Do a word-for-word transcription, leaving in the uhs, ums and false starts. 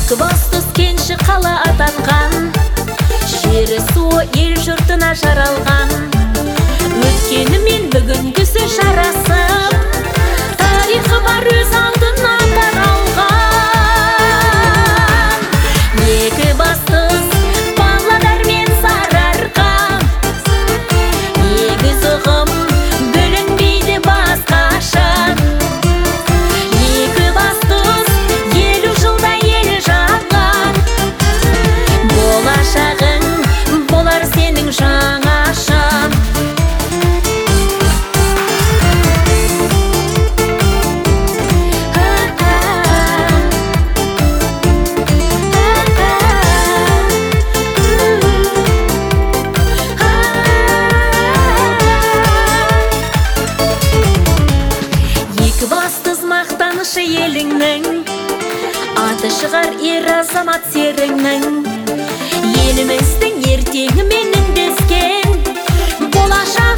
Екібастұз кенші қала ататқан, жері суы ел жұртына жаралған. Өткені мен бүгінгісі жарасып, тарихы бар өз алдына таралған. Екібастұз, Павлодар мен Сарыарқа, егіз ұғым бүлінбейді басқаша. Екібастұз елу жылда ел жаңған, болашағың болар сенің жаңаша. Екібастұз мақтанышы еліңнің, аты шығар ер азамат серіңнің. Еліміздің ертеңімен үндескен болашақ